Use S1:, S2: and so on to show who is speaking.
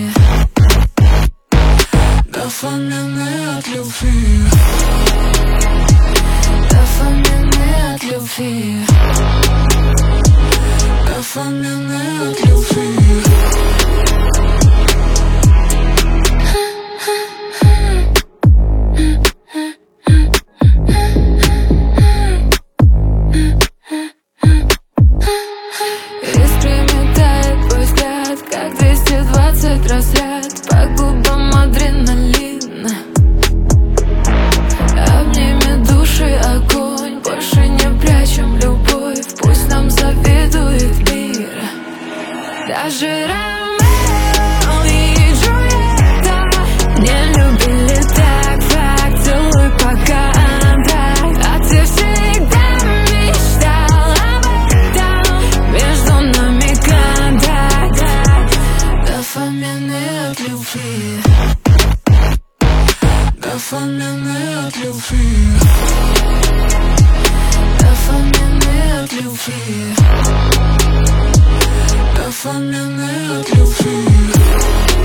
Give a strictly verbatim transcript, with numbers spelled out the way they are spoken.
S1: любви, дофамины от любви, дофамины от любви, дофамины от любви. Как двести двадцать разряд по губам адреналина. Обними души огонь, больше не прячем любовь, пусть нам завидует мир. Даже Ромео и Джульетта не любили так, так, целуй пока так. А ты всегда мечтал об этом, между нами контакт. Дофамины от любви, дофамины от любви, дофамины от любви, дофамины от любви.